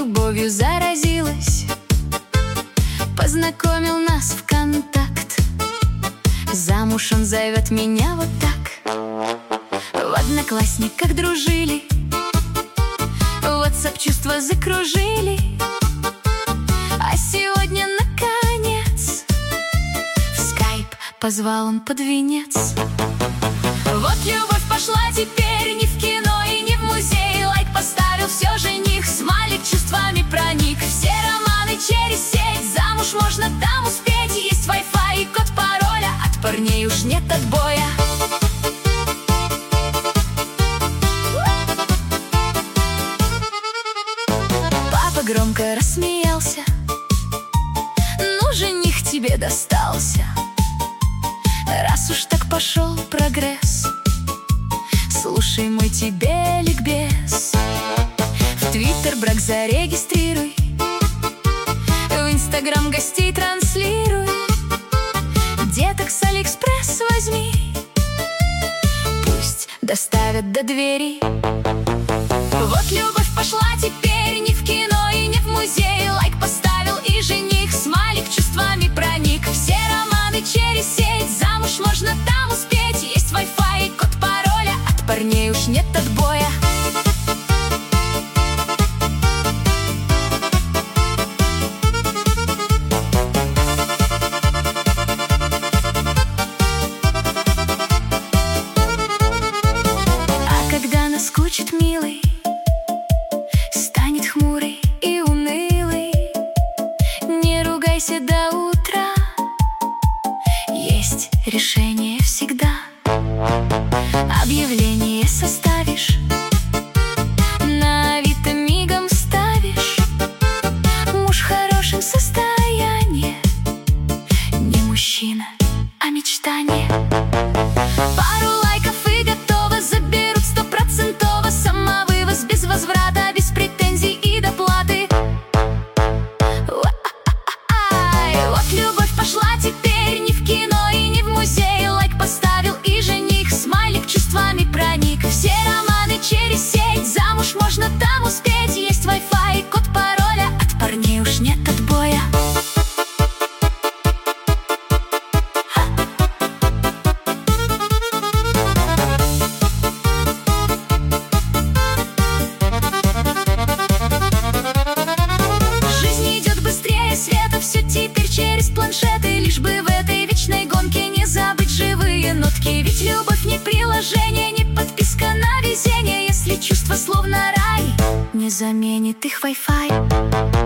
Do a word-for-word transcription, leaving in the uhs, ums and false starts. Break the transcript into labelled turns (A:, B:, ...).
A: любовью заразилась. Познакомил нас в контакт. Замуж он зовет меня вот так. В Одноклассниках дружили, в WhatsApp чувства закружили. А сегодня наконец в скайп позвал он под венец. Вот любовь пошла теперь не в кино и не в музей. Лайк поставил, все жених, смайлик чувствами проник. Все романы через сеть, замуж можно там успеть. Есть Wi-Fi и код пароля, от парней уж нет отбоя. Папа громко рассмеялся: ну, жених тебе достался. Раз уж так пошел прогресс, слушай мой тебе ликбез. В Твиттер брак зарегистрируй, в Инстаграм гостей транслируй, деток с Алиэкспресс возьми, пусть доставят до двери. Вот любовь пошла теперь не в кино и не в музей. Лайк поставил и жених, смайлик чувствами проник. Все романы через сеть, замуж можно там успеть. Есть Wi-Fi и код пароля, от парней уж нет отбоя. А когда наскучит милый, станет хмурый и унылый, не ругайся до утра, есть решение всегда. Объявление составишь, на Авито мигом ставишь. Муж в хорошем состоянии, не мужчина, а мечтание. Пару лайков и готово, заберут стопроцентово. Самовывоз без возврата, без претензий и доплаты. Вот любовь пошла теперь не в кино и не в музей. Лайк поставил и жених, смайлик чувствами проник. Все романы через сеть, замуж можно там успеть. Есть Wi-Fi и код пароля, от парней уж нет отбоя. Жизнь идет быстрее света, все теперь через планшеты. Лишь бы в этой вечной гонке не забыть живые нотки. Ведь любовь не приложение, не подписка на везение. Если чувства словно рай, не заменит их Wi-Fi.